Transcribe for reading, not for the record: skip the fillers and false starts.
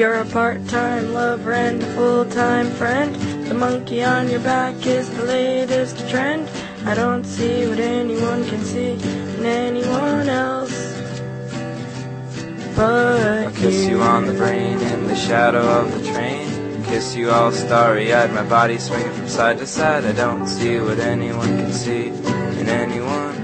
You're a part-time lover and a full-time friend. The monkey on your back is the latest trend. I don't see what anyone can see in anyone else but I'll kiss you on the brain in the shadow of the train. Kiss you all starry-eyed, my body swinging from side to side. I don't see what anyone can see in anyone